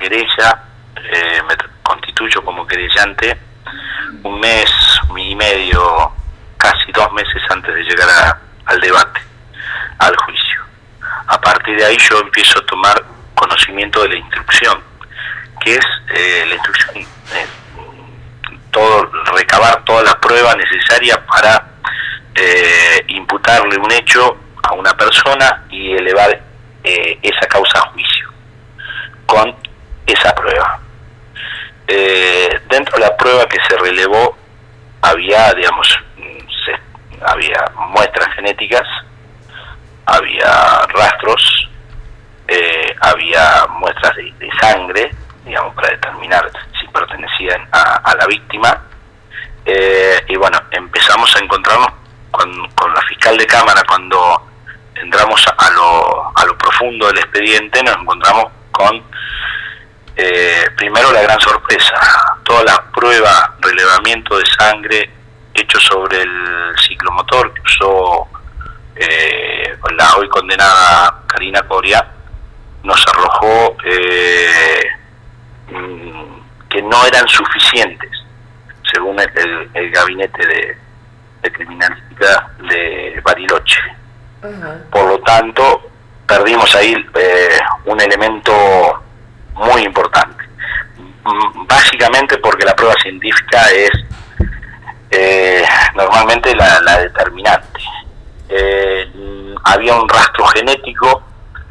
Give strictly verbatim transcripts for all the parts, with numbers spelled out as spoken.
querella, eh, me constituyo como querellante un mes y medio, casi dos meses antes de llegar a, al debate, al juicio. A partir de ahí yo empiezo a tomar conocimiento de la instrucción, que es eh, la instrucción, eh, todo, recabar toda la prueba necesaria para eh, imputarle un hecho a una persona y elevar eh, esa causa a juicio con esa prueba. Eh, dentro de la prueba que se relevó había, digamos, se, había muestras genéticas, había rastros, eh, había muestras de, de sangre, digamos, para determinar si pertenecían a, a la víctima, eh, y bueno, empezamos a encontrarnos con, con la fiscal de cámara. Cuando entramos a lo, a lo profundo del expediente, nos encontramos con eh, primero la gran sorpresa, toda la prueba, relevamiento de sangre hecho sobre el ciclomotor que usó eh, la hoy condenada Karina Coria, nos arrojó eh, que no eran suficientes, según el, el, el gabinete de, de criminalística de Bariloche. Uh-huh. Por lo tanto, perdimos ahí eh, un elemento muy importante, básicamente porque la prueba científica es eh, normalmente la, la determinante. Eh, había un rastro genético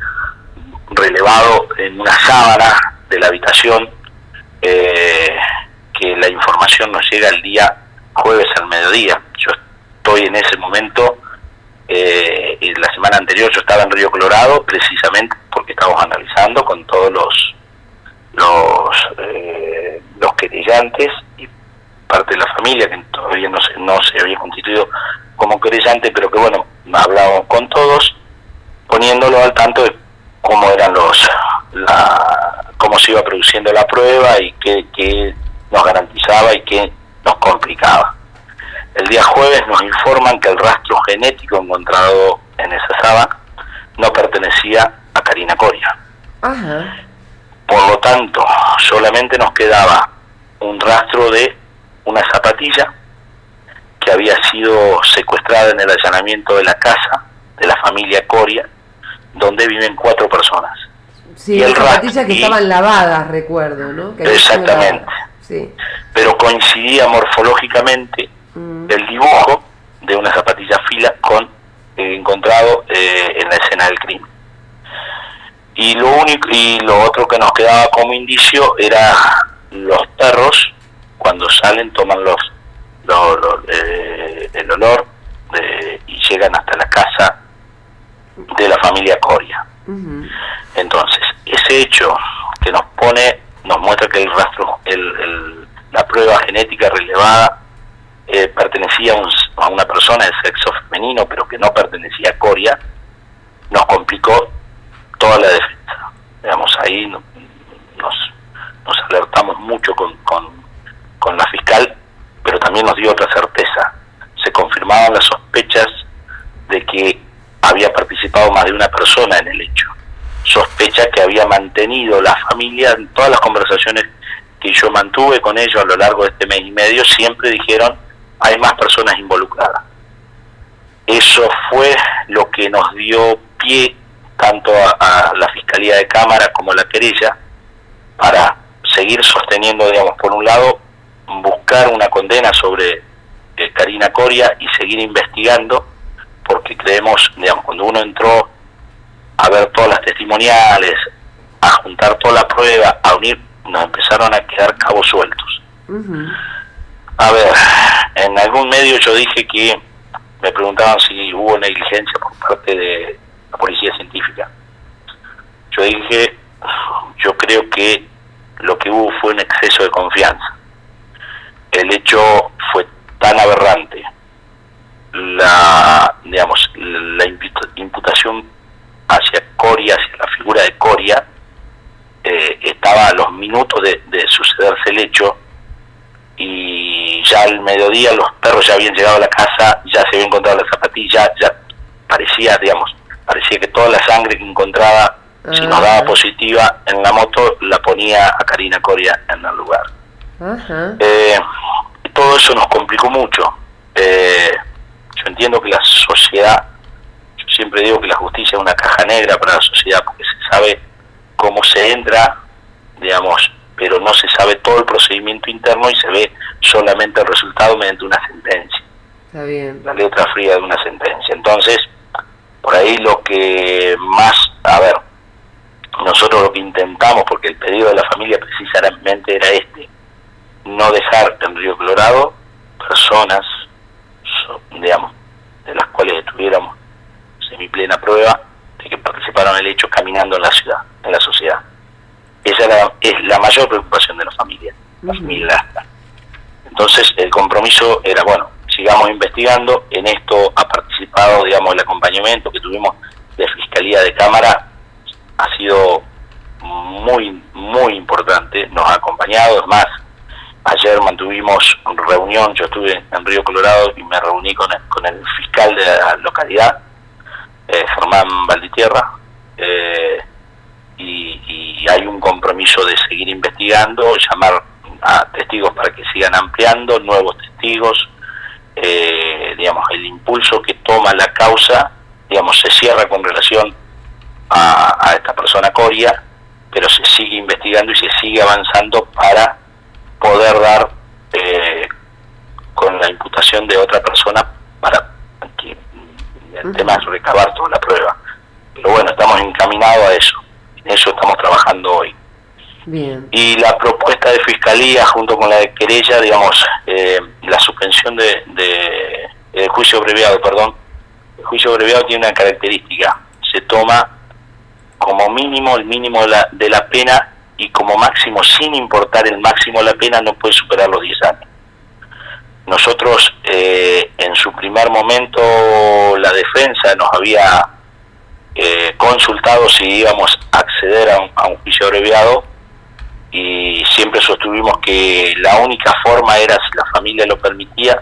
relevado en una sábana de la habitación, eh, que la información nos llega el día jueves al mediodía. Yo estoy en ese momento, eh, y la semana anterior yo estaba en Río Colorado, precisamente porque estábamos analizando con todos los los eh, los querellantes y parte de la familia que todavía no se, no se había constituido como querellante, pero que bueno, hablábamos con todos, poniéndolo al tanto de cómo eran los la cómo se iba produciendo la prueba y qué, qué nos garantizaba y qué nos complicaba. El día jueves nos informan que el rastro genético encontrado en esa sábana no pertenecía a Karina Coria. Ajá. Por lo tanto, solamente nos quedaba un rastro de una zapatilla que había sido secuestrada en el allanamiento de la casa de la familia Coria, donde viven cuatro personas. Sí, las zapatillas que y, estaban lavadas, recuerdo, ¿no? Que exactamente. Sí. Pero coincidía morfológicamente mm. el dibujo de una zapatilla fila con eh, encontrado eh, en la escena del crimen. Y lo único y lo otro que nos quedaba como indicio era los perros, cuando salen toman los, los, los eh, el olor de, y llegan hasta la casa de la familia Coria. Uh-huh. Entonces, ese hecho que nos pone, nos muestra que el rastro, el, el, la prueba genética relevada eh, pertenecía a, un, a una persona de sexo femenino, pero que no pertenecía a Coria, nos complicó toda la defensa. Digamos, ahí nos, nos alertamos mucho con, con, con la fiscal, pero también nos dio otra certeza. Se confirmaban las sospechas de que había participado más de una persona en el hecho. Sospecha que había mantenido la familia en todas las conversaciones que yo mantuve con ellos a lo largo de este mes y medio, siempre dijeron, hay más personas involucradas. Eso fue lo que nos dio pie tanto a, a la Fiscalía de Cámara como a la querella para seguir sosteniendo, digamos, por un lado, buscar una condena sobre eh, Karina Coria y seguir investigando, porque creemos, digamos, cuando uno entró a ver todas las testimoniales, a juntar toda la prueba, a unir, nos empezaron a quedar cabos sueltos. Uh-huh. A ver, en algún medio yo dije que, me preguntaban si hubo negligencia por parte de la policía científica. Yo dije, yo creo que lo que hubo fue un exceso de confianza. El hecho fue tan aberrante, la, digamos, la imputación hacia Coria, hacia la figura de Coria, eh, estaba a los minutos de, de sucederse el hecho, y ya al mediodía los perros ya habían llegado a la casa, ya se había encontrado la zapatilla, ya parecía, digamos, parecía que toda la sangre que encontraba, uh-huh. si nos daba positiva en la moto, la ponía a Karina Coria en el lugar. Ajá. Eh, todo eso nos complicó mucho. Eh, yo entiendo que la sociedad, yo siempre digo que la justicia es una caja negra para la sociedad, porque se sabe cómo se entra, digamos, pero no se sabe todo el procedimiento interno y se ve solamente el resultado mediante una sentencia. Está bien. La letra fría de una sentencia. Entonces, por ahí lo que más, a ver, nosotros lo que intentamos, porque el pedido de la familia precisamente era este, no dejar en Río Colorado personas, digamos, de las cuales tuviéramos semiplena prueba de que participaron en el hecho caminando en la ciudad, en la sociedad. Esa era, es la mayor preocupación de la familia, la familia Lastra. Entonces el compromiso era, bueno, sigamos investigando. En esto ha participado, digamos, el acompañamiento que tuvimos de Fiscalía de Cámara, ha sido muy, muy importante, nos ha acompañado. Es más, ayer mantuvimos una reunión, yo estuve en Río Colorado y me reuní con el, con el fiscal de la localidad, eh, Germán Valditierra, eh, y, y hay un compromiso de seguir investigando, llamar a testigos para que sigan ampliando, nuevos testigos, eh, digamos, el impulso que toma la causa, digamos, se cierra con relación a, a esta persona Coria, pero se sigue investigando y se sigue avanzando para poder dar eh, con la imputación de otra persona para que el tema es recabar toda la prueba. Pero bueno, estamos encaminados a eso, en eso estamos trabajando hoy. Bien. Y la propuesta de Fiscalía junto con la de querella, digamos, eh, la suspensión de, de el juicio abreviado, perdón, el juicio abreviado tiene una característica, se toma como mínimo el mínimo de la, de la pena, y como máximo, sin importar el máximo de la pena, no puede superar los diez años. Nosotros, eh, en su primer momento, la defensa nos había eh, consultado si íbamos a acceder a un, a un juicio abreviado, y siempre sostuvimos que la única forma era si la familia lo permitía,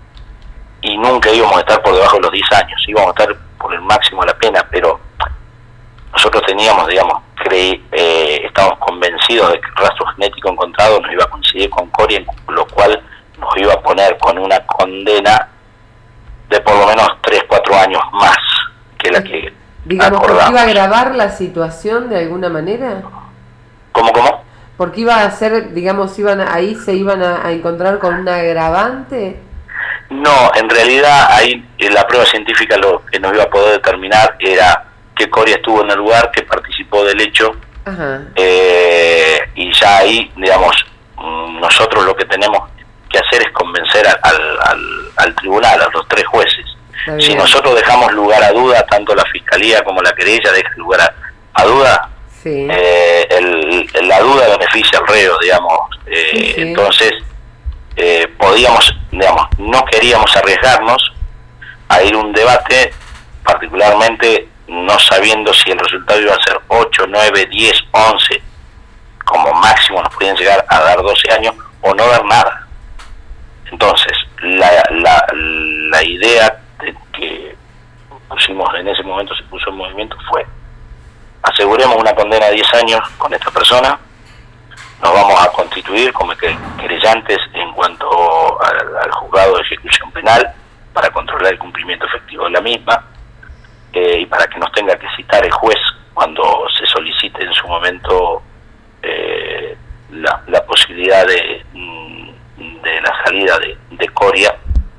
y nunca íbamos a estar por debajo de los diez años, íbamos a estar por el máximo de la pena, pero nosotros teníamos, digamos, creí, eh, estábamos convencidos de que el rastro genético encontrado nos iba a coincidir con Coria, lo cual nos iba a poner con una condena de por lo menos tres, cuatro años más que la que digamos, acordamos. ¿Porque iba a agravar la situación de alguna manera? ¿Cómo, cómo? ¿Porque iba a ser, digamos, iban a, ahí se iban a, a encontrar con un agravante? No, en realidad ahí la prueba científica lo que nos iba a poder determinar era que Coria estuvo en el lugar, que participó del hecho. Ajá. Eh, y ya ahí, digamos, nosotros lo que tenemos que hacer es convencer al, al, al tribunal, a los tres jueces. Si nosotros dejamos lugar a duda, tanto la Fiscalía como la querella dejan lugar a, a duda, sí. eh, el, el, la duda beneficia al reo, digamos. Eh, sí, sí. Entonces, eh, podíamos, digamos, no queríamos arriesgarnos a ir a un debate, particularmente no sabiendo si el resultado iba a ser ocho, nueve, diez, once, como máximo nos podían llegar a dar doce años, o no dar nada. Entonces, la, la, la idea de que pusimos en ese momento, se puso en movimiento, fue: aseguremos una condena de diez años con esta persona, nos vamos a constituir como querellantes en cuanto al, al juzgado de ejecución penal para controlar el cumplimiento efectivo de la misma, eh, y para que nos tenga que citar el juez cuando se solicite en su momento eh, la, la posibilidad de, de la salida de, de Coria.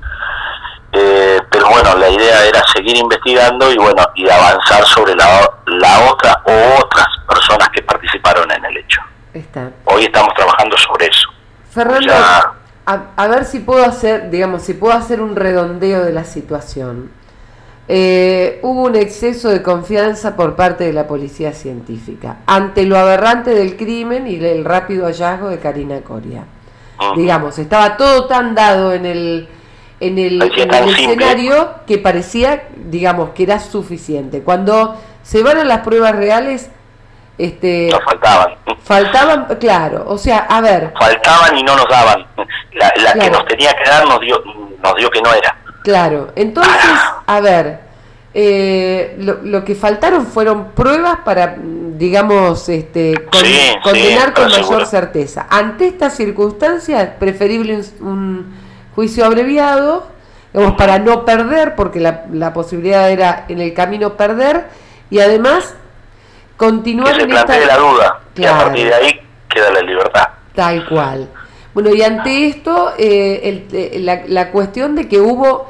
Eh, pero bueno, la idea era seguir investigando y bueno, y avanzar sobre la, la otra o otras personas que participaron en el hecho. Está. Hoy estamos trabajando sobre eso. Fernando, ya... a, a ver si puedo hacer, digamos, si puedo hacer un redondeo de la situación. Eh, hubo un exceso de confianza por parte de la policía científica ante lo aberrante del crimen y el rápido hallazgo de Karina Coria. Uh-huh. Digamos, estaba todo tan dado en el en el, en el escenario que parecía, digamos, que era suficiente. Cuando se van a las pruebas reales, este, nos faltaban. Faltaban, claro, o sea, a ver. Faltaban y no nos daban. La, la claro. que nos tenía que dar nos dio, nos dio que no era. Claro, entonces, a ver, eh, lo, lo que faltaron fueron pruebas para, digamos, este, con, sí, condenar sí, con mayor seguro. certeza. Ante estas circunstancias, es preferible un, un juicio abreviado, digamos, uh-huh. para no perder, porque la, la posibilidad era en el camino perder, y además continuar que se en plantee esta... la duda, claro. y a partir de ahí queda la libertad. Tal cual. Bueno, y ante esto, eh, el, eh, la, la cuestión de que hubo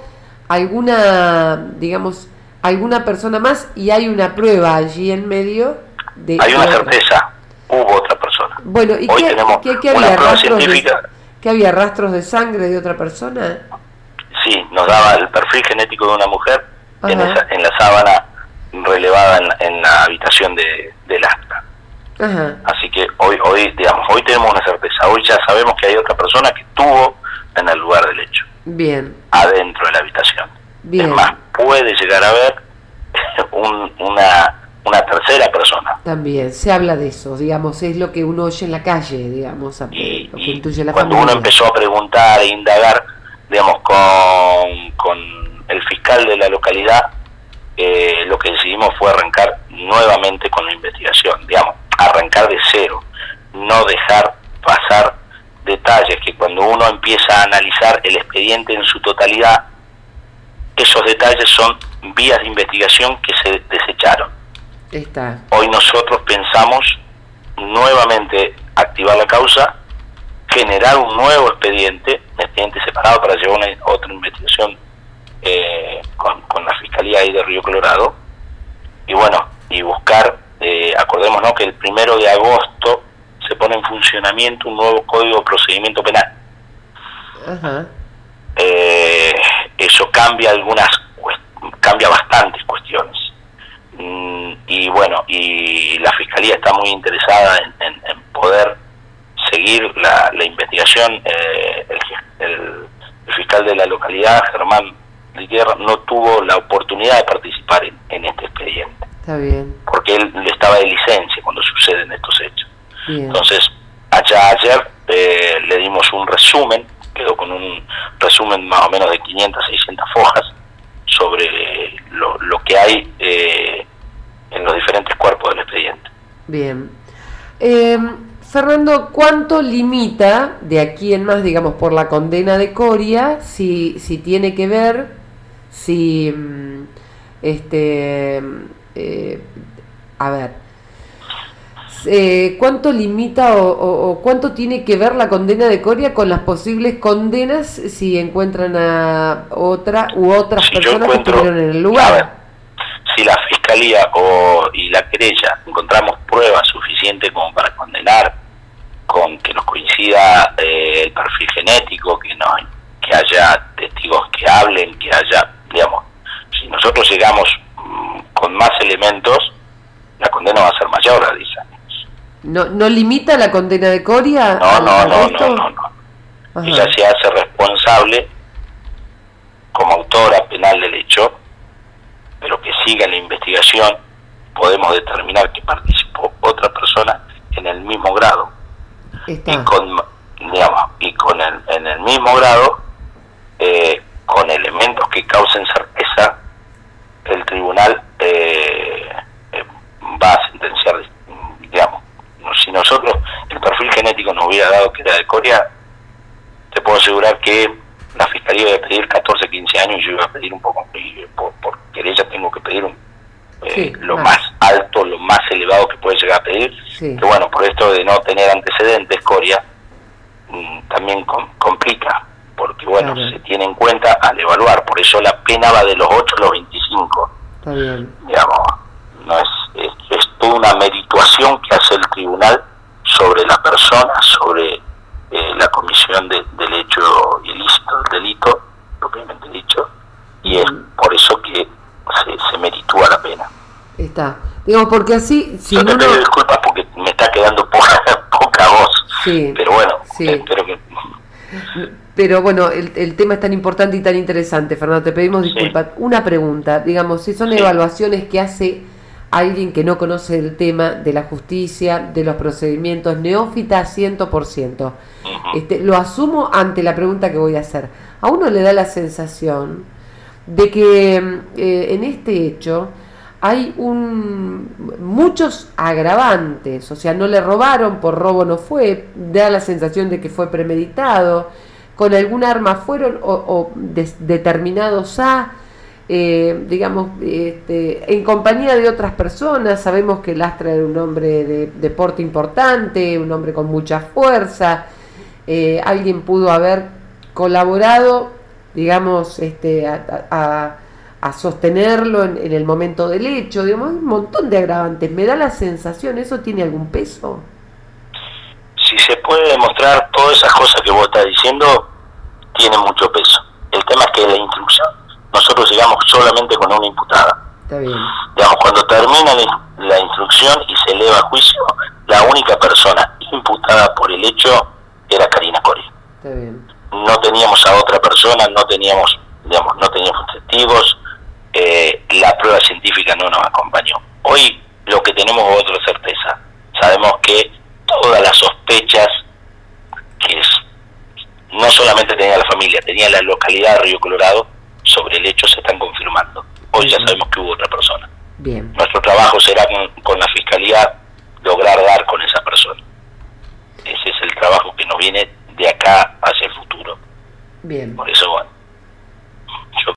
alguna, digamos, alguna persona más y hay una prueba allí en medio. De, hay una de certeza, hubo otra persona. Bueno, ¿y Hoy qué, tenemos qué, qué una había prueba rastros científica. De, ¿qué había rastros de sangre de otra persona? Sí, nos daba el perfil genético de una mujer en, esa, en la sábana relevada en, en la habitación de, del acta. Ajá. Así que hoy, hoy, digamos, hoy tenemos una certeza. Hoy ya sabemos que hay otra persona que estuvo en el lugar del hecho. Bien. Adentro de la habitación. Bien. Es más, puede llegar a haber un, una, una tercera persona. También se habla de eso, digamos, es lo que uno oye en la calle, digamos, y, lo que intuye la cuando familia. uno empezó a preguntar e indagar, digamos, con, con el fiscal de la localidad, eh, lo que decidimos fue arrancar nuevamente con la investigación, digamos, arrancar de cero, no dejar pasar detalles que cuando uno empieza a analizar el expediente en su totalidad, esos detalles son vías de investigación que se desecharon. Está. Hoy nosotros pensamos nuevamente activar la causa, generar un nuevo expediente, un expediente separado para llevar una, otra investigación eh, con, con la Fiscalía ahí de Río Colorado, y bueno, y buscar, eh, acordémonos que el primero de agosto se pone en funcionamiento un nuevo Código de Procedimiento Penal. Ajá. Eh, eso cambia algunas, cambia bastantes cuestiones. Mm, y bueno, y la Fiscalía está muy interesada en, en, en poder seguir la, la investigación. Eh, el, el, el fiscal de la localidad, Germán Liguerra, no tuvo la oportunidad de participar en, en este expediente. Está bien. Porque él estaba de licencia cuando suceden estos hechos. Bien. Entonces, allá ayer eh, le dimos un resumen, quedó con un resumen más o menos de quinientas, seiscientas hojas sobre lo, lo que hay eh, en los diferentes cuerpos del expediente. Bien. Eh, Fernando, ¿cuánto limita de aquí en más, digamos, por la condena de Coria, si, si tiene que ver, si, este, eh, a ver, eh, ¿cuánto limita o, o, o cuánto tiene que ver la condena de Coria con las posibles condenas si encuentran a otra u otras si personas encuentro, que estuvieron en el lugar? A ver, si la Fiscalía o y la querella encontramos pruebas suficientes como para condenar, con que nos coincida eh, el perfil genético, que no que haya testigos que hablen, que haya, digamos, si nosotros llegamos mmm, con más elementos, la condena va a ser mayor a diez años. ¿No, no limita la condena de Coria? No, no, no, no, no, no. Ajá. Ella se hace responsable como autora penal del hecho, pero que siga la investigación, podemos determinar que participó otra persona en el mismo grado. Está. Y con, digamos, y con el, en el mismo grado, eh, con elementos que causen certeza, el tribunal eh, eh, va a sentenciar, digamos. Si nosotros, el perfil genético nos hubiera dado que era de Coria, te puedo asegurar que la Fiscalía iba a pedir catorce, quince años, y yo iba a pedir un poco, y por, por querella tengo que pedir un, eh, sí, lo más. más alto, lo más elevado que puede llegar a pedir, sí. Que bueno, por esto de no tener antecedentes, Coria, mmm, también com complica, porque bueno, claro, se tiene en cuenta al evaluar, por eso la pena va de los ocho a los veinticinco. Está bien. Digamos, no es, es, es toda una merituación que hace el tribunal sobre la persona, sobre eh, la comisión de, del hecho ilícito, del delito, propiamente dicho, y es por eso que se, se meritúa la pena. Está. Digamos, porque así... Si Yo te uno... pido disculpas porque me está quedando poca, poca voz, sí, pero bueno, sí. espero que... Pero bueno, el, el tema es tan importante y tan interesante, Fernando, te pedimos disculpas. Sí. Una pregunta, digamos, si son sí. evaluaciones que hace alguien que no conoce el tema de la justicia, de los procedimientos, neófita cien por ciento, uh-huh. este, lo asumo ante la pregunta que voy a hacer. A uno le da la sensación de que eh, en este hecho hay un muchos agravantes, o sea, no le robaron, por robo no fue, da la sensación de que fue premeditado, con algún arma fueron o, o des, determinados a, eh, digamos, este, en compañía de otras personas. Sabemos que Lastra era un hombre de, de porte importante, un hombre con mucha fuerza, eh, alguien pudo haber colaborado, digamos, este, a, a, a sostenerlo en, en el momento del hecho, digamos, un montón de agravantes. Me da la sensación, ¿eso tiene algún peso? Si se puede demostrar todas esas cosas que vos estás diciendo, tiene mucho peso. El tema es que la instrucción, nosotros llegamos solamente con una imputada. Está bien. Digamos, cuando termina la instrucción y se eleva a juicio, la única persona imputada por el hecho era Karina Cori. Está bien. No teníamos a otra persona, no teníamos, digamos, no teníamos testigos, eh, la prueba científica no nos acompañó. Hoy lo que tenemos es otra certeza. Sabemos que todas las sospechas que es, no solamente tenía la familia, tenía la localidad de Río Colorado sobre el hecho se están confirmando. Hoy ya sabemos que hubo otra persona. Bien. Nuestro trabajo será con, con la fiscalía lograr dar con esa persona. Ese es el trabajo que nos viene de acá hacia el futuro. Bien. Por eso, bueno,